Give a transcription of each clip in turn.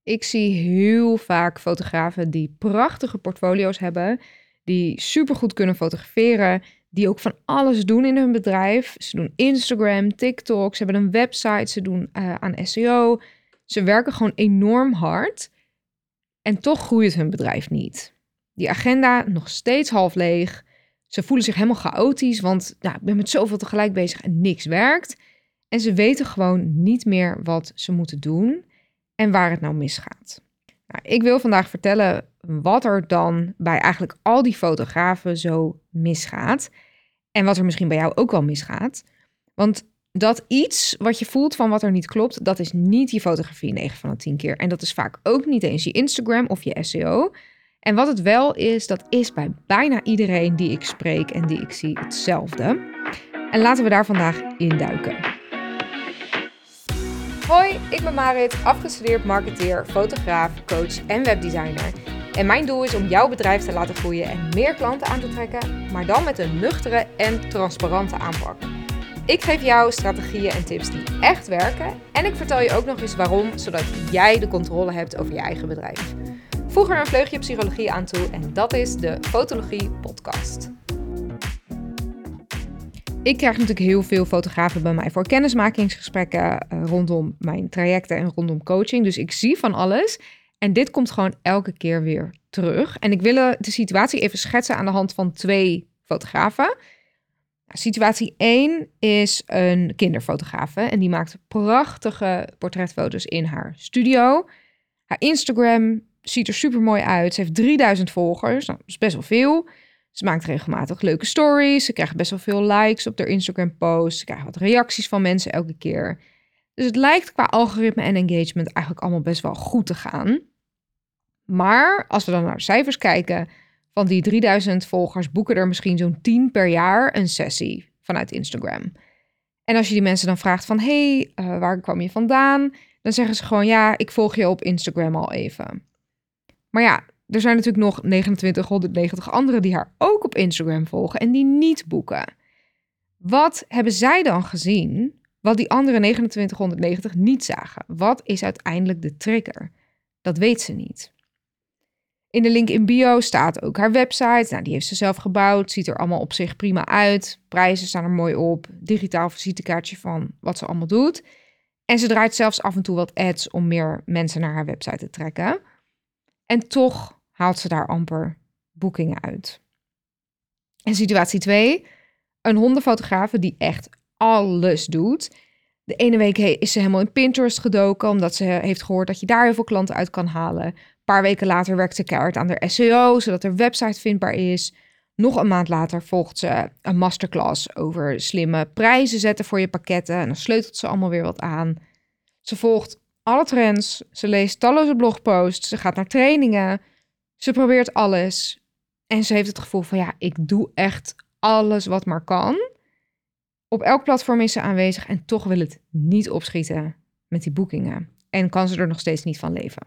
Ik zie heel vaak fotografen die prachtige portfolio's hebben, die supergoed kunnen fotograferen, die ook van alles doen in hun bedrijf. Ze doen Instagram, TikTok, ze hebben een website, ze doen aan SEO. Ze werken gewoon enorm hard en toch groeit hun bedrijf niet. Die agenda nog steeds half leeg. Ze voelen zich helemaal chaotisch, want ik ben met zoveel tegelijk bezig en niks werkt. En ze weten gewoon niet meer wat ze moeten doen en waar het nou misgaat. Nou, ik wil vandaag vertellen wat er dan bij eigenlijk al die fotografen zo misgaat. En wat er misschien bij jou ook wel misgaat. Want dat iets wat je voelt van wat er niet klopt, dat is niet je fotografie 9 van de 10 keer. En dat is vaak ook niet eens je Instagram of je SEO. En wat het wel is, dat is bij bijna iedereen die ik spreek en die ik zie hetzelfde. En laten we daar vandaag induiken. Hoi, ik ben Marit, afgestudeerd marketeer, fotograaf, coach en webdesigner. En mijn doel is om jouw bedrijf te laten groeien en meer klanten aan te trekken, maar dan met een nuchtere en transparante aanpak. Ik geef jou strategieën en tips die echt werken en ik vertel je ook nog eens waarom, zodat jij de controle hebt over je eigen bedrijf. Voeg er een vleugje psychologie aan toe en dat is de Fotologie Podcast. Ik krijg natuurlijk heel veel fotografen bij mij voor kennismakingsgesprekken rondom mijn trajecten en rondom coaching. Dus ik zie van alles en dit komt gewoon elke keer weer terug. En ik wil de situatie even schetsen aan de hand van 2 fotografen. Situatie 1 is een kinderfotografe en die maakt prachtige portretfoto's in haar studio. Haar Instagram ziet er super mooi uit. Ze heeft 3000 volgers, dat is best wel veel. Ze maakt regelmatig leuke stories. Ze krijgt best wel veel likes op haar Instagram posts. Ze krijgt wat reacties van mensen elke keer. Dus het lijkt qua algoritme en engagement eigenlijk allemaal best wel goed te gaan. Maar als we dan naar de cijfers kijken, van die 3000 volgers boeken er misschien zo'n 10 per jaar een sessie vanuit Instagram. En als je die mensen dan vraagt van, waar kwam je vandaan? Dan zeggen ze gewoon, ja, ik volg je op Instagram al even. Maar ja, er zijn natuurlijk nog 2990 anderen die haar ook op Instagram volgen en die niet boeken. Wat hebben zij dan gezien wat die andere 2990 niet zagen? Wat is uiteindelijk de trigger? Dat weet ze niet. In de link in bio staat ook haar website. Nou, die heeft ze zelf gebouwd. Ziet er allemaal op zich prima uit. Prijzen staan er mooi op. Digitaal visitekaartje van wat ze allemaal doet. En ze draait zelfs af en toe wat ads om meer mensen naar haar website te trekken. En toch haalt ze daar amper boekingen uit. En situatie 2. Een hondenfotografe die echt alles doet. De ene week is ze helemaal in Pinterest gedoken, omdat ze heeft gehoord dat je daar heel veel klanten uit kan halen. Een paar weken later werkt ze keihard aan haar SEO, zodat haar website vindbaar is. Nog een maand later volgt ze een masterclass over slimme prijzen zetten voor je pakketten. En dan sleutelt ze allemaal weer wat aan. Ze volgt alle trends, ze leest talloze blogposts, ze gaat naar trainingen. Ze probeert alles. En ze heeft het gevoel van, ja, ik doe echt alles wat maar kan. Op elk platform is ze aanwezig en toch wil het niet opschieten met die boekingen. En kan ze er nog steeds niet van leven.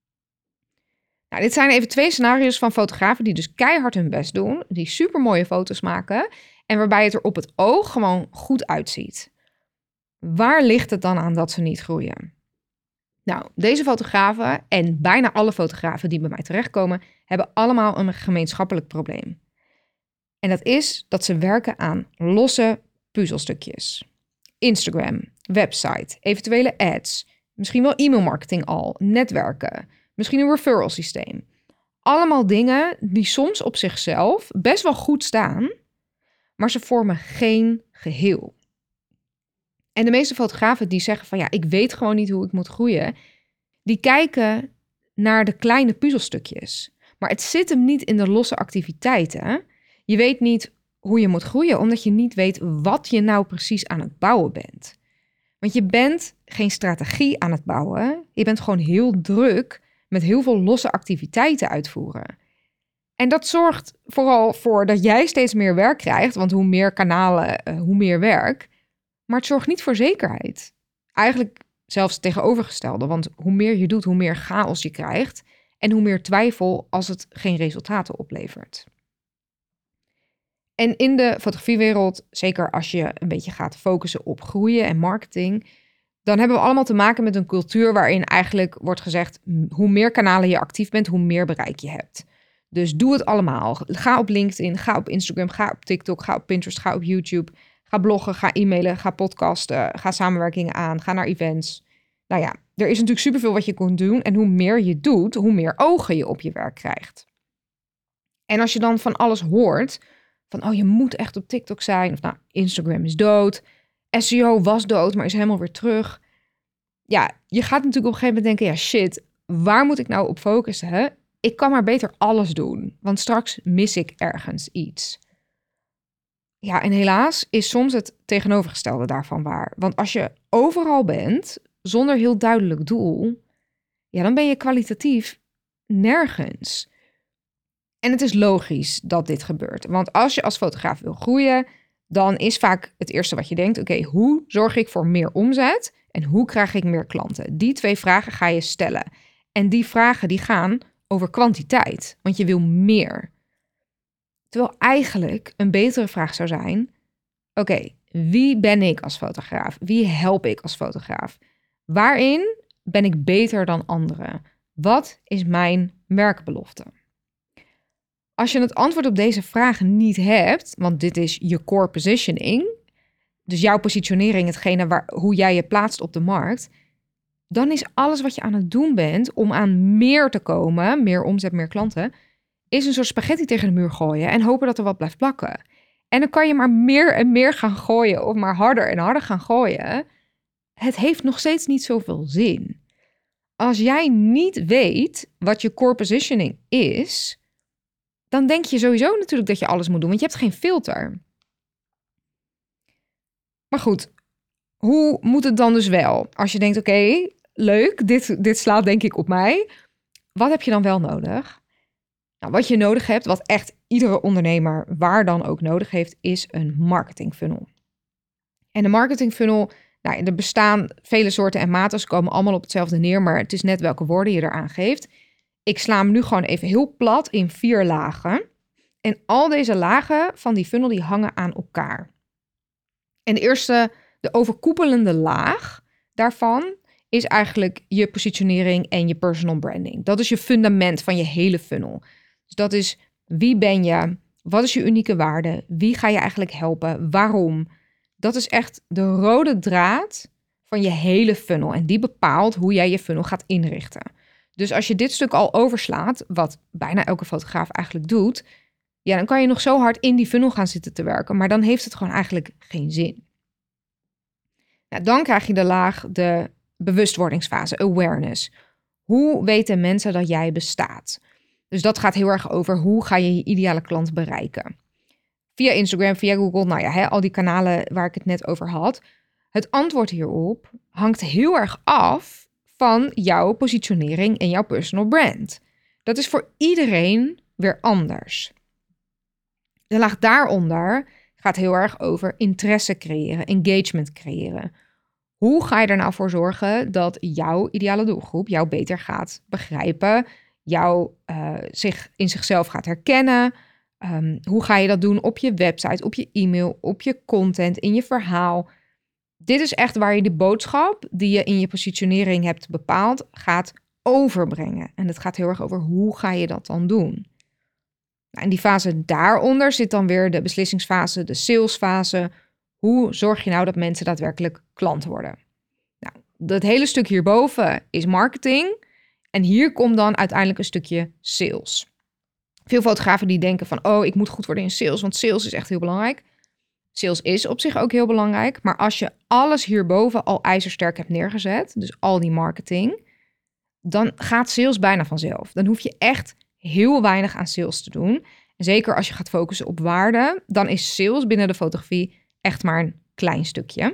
Nou, dit zijn even 2 scenario's van fotografen die dus keihard hun best doen. Die supermooie foto's maken. En waarbij het er op het oog gewoon goed uitziet. Waar ligt het dan aan dat ze niet groeien? Nou, deze fotografen en bijna alle fotografen die bij mij terechtkomen, hebben allemaal een gemeenschappelijk probleem. En dat is dat ze werken aan losse puzzelstukjes. Instagram, website, eventuele ads, misschien wel e-mailmarketing al, netwerken, misschien een referral systeem. Allemaal dingen die soms op zichzelf best wel goed staan, maar ze vormen geen geheel. En de meeste fotografen die zeggen van, ja, ik weet gewoon niet hoe ik moet groeien, die kijken naar de kleine puzzelstukjes. Maar het zit hem niet in de losse activiteiten. Je weet niet hoe je moet groeien, omdat je niet weet wat je nou precies aan het bouwen bent. Want je bent geen strategie aan het bouwen. Je bent gewoon heel druk met heel veel losse activiteiten uitvoeren. En dat zorgt vooral voor dat jij steeds meer werk krijgt, want hoe meer kanalen, hoe meer werk. Maar het zorgt niet voor zekerheid. Eigenlijk zelfs het tegenovergestelde, want hoe meer je doet, hoe meer chaos je krijgt en hoe meer twijfel als het geen resultaten oplevert. En in de fotografiewereld, zeker als je een beetje gaat focussen op groeien en marketing, dan hebben we allemaal te maken met een cultuur waarin eigenlijk wordt gezegd, hoe meer kanalen je actief bent, hoe meer bereik je hebt. Dus doe het allemaal. Ga op LinkedIn, ga op Instagram, ga op TikTok, ga op Pinterest, ga op YouTube. Ga bloggen, ga e-mailen, ga podcasten, ga samenwerkingen aan, ga naar events. Nou ja, er is natuurlijk superveel wat je kunt doen. En hoe meer je doet, hoe meer ogen je op je werk krijgt. En als je dan van alles hoort, van oh, je moet echt op TikTok zijn. Of nou, Instagram is dood. SEO was dood, maar is helemaal weer terug. Ja, je gaat natuurlijk op een gegeven moment denken, ja shit, waar moet ik nou op focussen? Ik kan maar beter alles doen, want straks mis ik ergens iets. Ja, en helaas is soms het tegenovergestelde daarvan waar. Want als je overal bent, zonder heel duidelijk doel, ja, dan ben je kwalitatief nergens. En het is logisch dat dit gebeurt. Want als je als fotograaf wil groeien, dan is vaak het eerste wat je denkt, oké, hoe zorg ik voor meer omzet en hoe krijg ik meer klanten? Die 2 vragen ga je stellen. En die vragen die gaan over kwantiteit, want je wil meer. Terwijl eigenlijk een betere vraag zou zijn, oké, wie ben ik als fotograaf? Wie help ik als fotograaf? Waarin ben ik beter dan anderen? Wat is mijn merkbelofte? Als je het antwoord op deze vragen niet hebt, want dit is je core positioning, dus jouw positionering, hetgene hoe jij je plaatst op de markt, dan is alles wat je aan het doen bent om aan meer te komen, meer omzet, meer klanten, is een soort spaghetti tegen de muur gooien en hopen dat er wat blijft plakken. En dan kan je maar meer en meer gaan gooien of maar harder en harder gaan gooien. Het heeft nog steeds niet zoveel zin. Als jij niet weet wat je core positioning is, dan denk je sowieso natuurlijk dat je alles moet doen, want je hebt geen filter. Maar goed, hoe moet het dan dus wel? Als je denkt, oké, leuk, dit slaat denk ik op mij. Wat heb je dan wel nodig? Nou, wat je nodig hebt, wat echt iedere ondernemer waar dan ook nodig heeft, is een marketing funnel. En de marketing funnel, nou, er bestaan vele soorten en maten, ze komen allemaal op hetzelfde neer, maar het is net welke woorden je eraan geeft. Ik sla hem nu gewoon even heel plat in 4 lagen. En al deze lagen van die funnel die hangen aan elkaar. En de eerste, de overkoepelende laag daarvan, is eigenlijk je positionering en je personal branding. Dat is je fundament van je hele funnel. Dus dat is wie ben je, wat is je unieke waarde, wie ga je eigenlijk helpen, waarom. Dat is echt de rode draad van je hele funnel. En die bepaalt hoe jij je funnel gaat inrichten. Dus als je dit stuk al overslaat, wat bijna elke fotograaf eigenlijk doet, ja, dan kan je nog zo hard in die funnel gaan zitten te werken, maar dan heeft het gewoon eigenlijk geen zin. Nou, dan krijg je de laag, de bewustwordingsfase, awareness. Hoe weten mensen dat jij bestaat? Dus dat gaat heel erg over hoe ga je je ideale klant bereiken. Via Instagram, via Google, nou ja, al die kanalen waar ik het net over had. Het antwoord hierop hangt heel erg af van jouw positionering en jouw personal brand. Dat is voor iedereen weer anders. De laag daaronder gaat heel erg over interesse creëren, engagement creëren. Hoe ga je er nou voor zorgen dat jouw ideale doelgroep jou beter gaat begrijpen, jou in zichzelf gaat herkennen? Hoe ga je dat doen op je website, op je e-mail, op je content, in je verhaal? Dit is echt waar je de boodschap die je in je positionering hebt bepaald gaat overbrengen. En het gaat heel erg over hoe ga je dat dan doen. En die fase daaronder zit dan weer de beslissingsfase, de salesfase. Hoe zorg je nou dat mensen daadwerkelijk klant worden? Nou, dat hele stuk hierboven is marketing. En hier komt dan uiteindelijk een stukje sales. Veel fotografen die denken van, oh, ik moet goed worden in sales, want sales is echt heel belangrijk. Sales is op zich ook heel belangrijk. Maar als je alles hierboven al ijzersterk hebt neergezet, dus al die marketing, dan gaat sales bijna vanzelf. Dan hoef je echt heel weinig aan sales te doen. En zeker als je gaat focussen op waarde, dan is sales binnen de fotografie echt maar een klein stukje.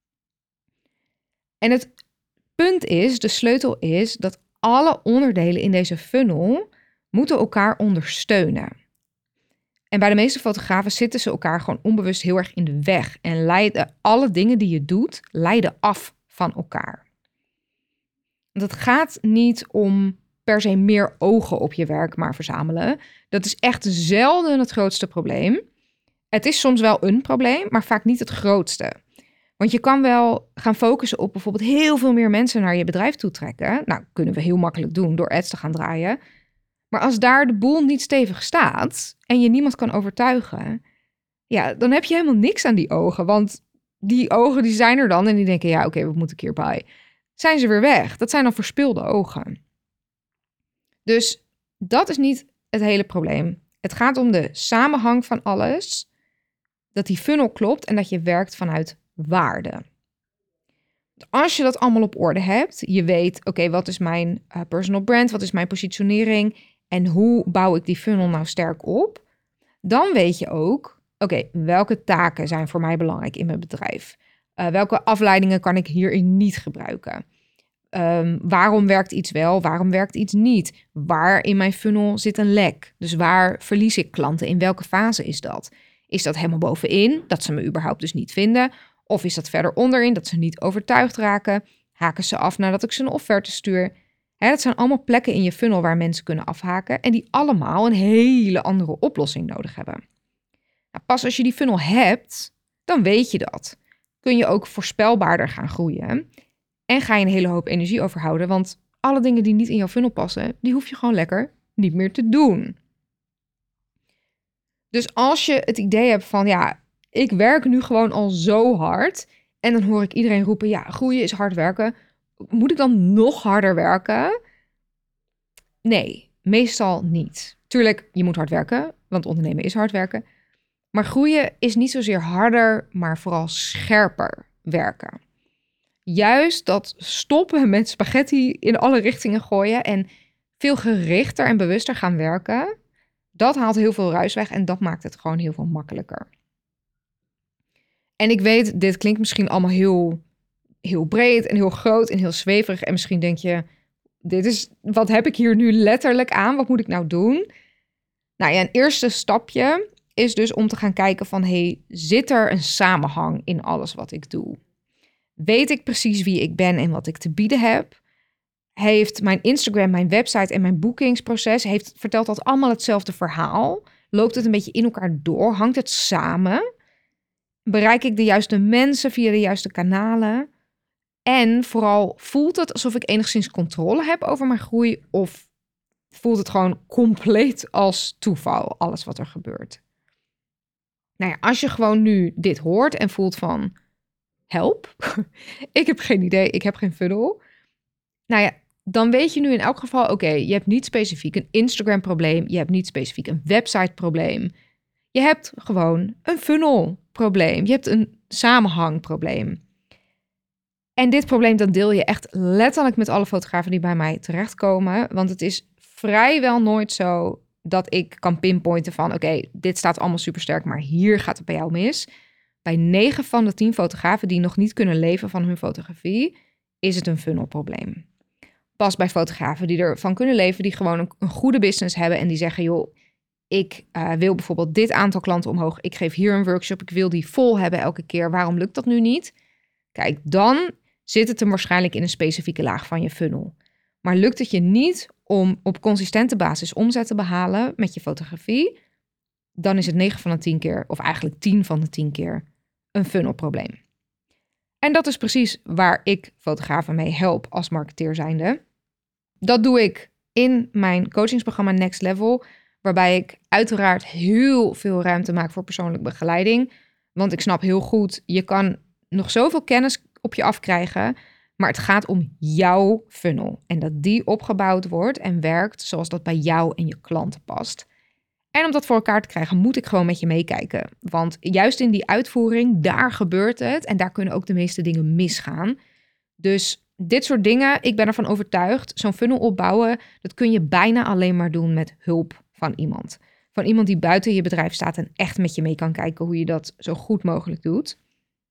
En het punt is, de sleutel is dat alle onderdelen in deze funnel moeten elkaar ondersteunen. En bij de meeste fotografen zitten ze elkaar gewoon onbewust heel erg in de weg. En leiden alle dingen die je doet, leiden af van elkaar. Dat gaat niet om per se meer ogen op je werk maar verzamelen. Dat is echt zelden het grootste probleem. Het is soms wel een probleem, maar vaak niet het grootste. Want je kan wel gaan focussen op bijvoorbeeld heel veel meer mensen naar je bedrijf toe trekken. Nou, kunnen we heel makkelijk doen door ads te gaan draaien. Maar als daar de boel niet stevig staat en je niemand kan overtuigen, ja, dan heb je helemaal niks aan die ogen. Want die ogen die zijn er dan en die denken, ja, oké, wat moet ik hierbij? Zijn ze weer weg? Dat zijn dan verspilde ogen. Dus dat is niet het hele probleem. Het gaat om de samenhang van alles, dat die funnel klopt en dat je werkt vanuit waarde. Als je dat allemaal op orde hebt, je weet, oké, wat is mijn personal brand, wat is mijn positionering en hoe bouw ik die funnel nou sterk op, dan weet je ook, oké, welke taken zijn voor mij belangrijk in mijn bedrijf? Welke afleidingen kan ik hierin niet gebruiken? Waarom werkt iets wel, waarom werkt iets niet? Waar in mijn funnel zit een lek? Dus waar verlies ik klanten? In welke fase is dat? Is dat helemaal bovenin, dat ze me überhaupt dus niet vinden? Of is dat verder onderin, dat ze niet overtuigd raken? Haken ze af nadat ik ze een offerte stuur? Dat zijn allemaal plekken in je funnel waar mensen kunnen afhaken en die allemaal een hele andere oplossing nodig hebben. Nou, pas als je die funnel hebt, dan weet je dat. Kun je ook voorspelbaarder gaan groeien en ga je een hele hoop energie overhouden, want alle dingen die niet in jouw funnel passen, die hoef je gewoon lekker niet meer te doen. Dus als je het idee hebt van, ja, ik werk nu gewoon al zo hard en dan hoor ik iedereen roepen, ja, groeien is hard werken. Moet ik dan nog harder werken? Nee, meestal niet. Tuurlijk, je moet hard werken, want ondernemen is hard werken. Maar groeien is niet zozeer harder, maar vooral scherper werken. Juist dat stoppen met spaghetti in alle richtingen gooien en veel gerichter en bewuster gaan werken, dat haalt heel veel ruis weg en dat maakt het gewoon heel veel makkelijker. En ik weet, dit klinkt misschien allemaal heel breed en heel groot en heel zweverig. En misschien denk je, wat heb ik hier nu letterlijk aan? Wat moet ik nou doen? Nou ja, een eerste stapje is dus om te gaan kijken van, zit er een samenhang in alles wat ik doe? Weet ik precies wie ik ben en wat ik te bieden heb? Heeft mijn Instagram, mijn website en mijn boekingsproces, vertelt dat allemaal hetzelfde verhaal? Loopt het een beetje in elkaar door? Hangt het samen? Bereik ik de juiste mensen via de juiste kanalen? En vooral, voelt het alsof ik enigszins controle heb over mijn groei? Of voelt het gewoon compleet als toeval, alles wat er gebeurt? Nou ja, als je gewoon nu dit hoort en voelt van, help, ik heb geen idee, ik heb geen funnel. Nou ja, dan weet je nu in elk geval, oké, je hebt niet specifiek een Instagram probleem, je hebt niet specifiek een website probleem. Je hebt gewoon een funnel probleem, je hebt een samenhangprobleem. En dit probleem dan deel je echt letterlijk met alle fotografen die bij mij terechtkomen. Want het is vrijwel nooit zo dat ik kan pinpointen van, oké, dit staat allemaal supersterk, maar hier gaat het bij jou mis. Bij 9 van de 10 fotografen die nog niet kunnen leven van hun fotografie, is het een funnelprobleem. Pas bij fotografen die ervan kunnen leven, die gewoon een goede business hebben en die zeggen, joh, ik wil bijvoorbeeld dit aantal klanten omhoog. Ik geef hier een workshop, ik wil die vol hebben elke keer. Waarom lukt dat nu niet? Kijk, dan zit het hem waarschijnlijk in een specifieke laag van je funnel. Maar lukt het je niet om op consistente basis omzet te behalen met je fotografie, dan is het 9 van de 10 keer, of eigenlijk 10 van de 10 keer, een funnelprobleem. En dat is precies waar ik fotografen mee help als marketeer zijnde. Dat doe ik in mijn coachingsprogramma Next Level, waarbij ik uiteraard heel veel ruimte maak voor persoonlijke begeleiding. Want ik snap heel goed, je kan nog zoveel kennis op je afkrijgen, maar het gaat om jouw funnel. En dat die opgebouwd wordt en werkt zoals dat bij jou en je klanten past. En om dat voor elkaar te krijgen, moet ik gewoon met je meekijken. Want juist in die uitvoering, daar gebeurt het. En daar kunnen ook de meeste dingen misgaan. Dus dit soort dingen, ik ben ervan overtuigd, zo'n funnel opbouwen, dat kun je bijna alleen maar doen met hulp van iemand. Van iemand die buiten je bedrijf staat en echt met je mee kan kijken hoe je dat zo goed mogelijk doet.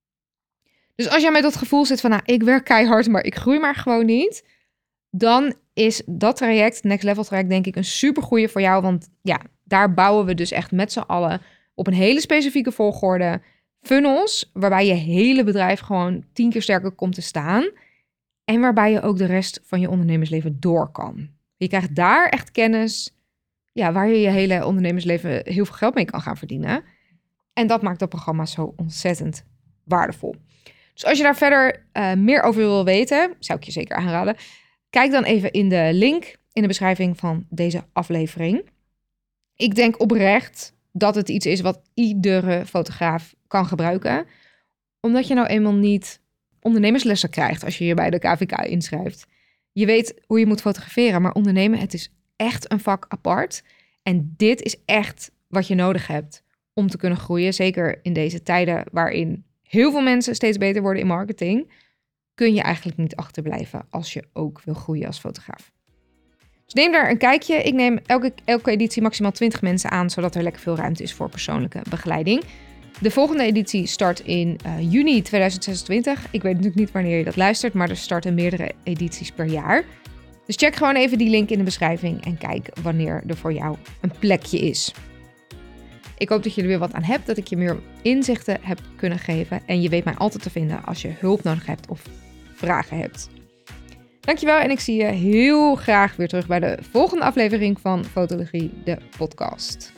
Dus als jij met dat gevoel zit van, ik werk keihard, maar ik groei maar gewoon niet, dan is dat traject, Next Level traject, denk ik een supergoeie voor jou. Want ja, daar bouwen we dus echt met z'n allen op een hele specifieke volgorde funnels, waarbij je hele bedrijf gewoon 10 keer sterker komt te staan. En waarbij je ook de rest van je ondernemersleven door kan. Je krijgt daar echt kennis, ja, waar je je hele ondernemersleven heel veel geld mee kan gaan verdienen. En dat maakt dat programma zo ontzettend waardevol. Dus als je daar verder meer over wil weten, zou ik je zeker aanraden. Kijk dan even in de link in de beschrijving van deze aflevering. Ik denk oprecht dat het iets is wat iedere fotograaf kan gebruiken. Omdat je nou eenmaal niet ondernemerslessen krijgt als je je bij de KVK inschrijft. Je weet hoe je moet fotograferen, maar ondernemen, het is echt een vak apart. En dit is echt wat je nodig hebt om te kunnen groeien. Zeker in deze tijden waarin heel veel mensen steeds beter worden in marketing, kun je eigenlijk niet achterblijven als je ook wil groeien als fotograaf. Dus neem daar een kijkje. Ik neem elke editie maximaal 20 mensen aan, zodat er lekker veel ruimte is voor persoonlijke begeleiding. De volgende editie start in juni 2026. Ik weet natuurlijk niet wanneer je dat luistert, maar er starten meerdere edities per jaar. Dus check gewoon even die link in de beschrijving en kijk wanneer er voor jou een plekje is. Ik hoop dat je er weer wat aan hebt, dat ik je meer inzichten heb kunnen geven. En je weet mij altijd te vinden als je hulp nodig hebt of vragen hebt. Dankjewel en ik zie je heel graag weer terug bij de volgende aflevering van Fotologie, de podcast.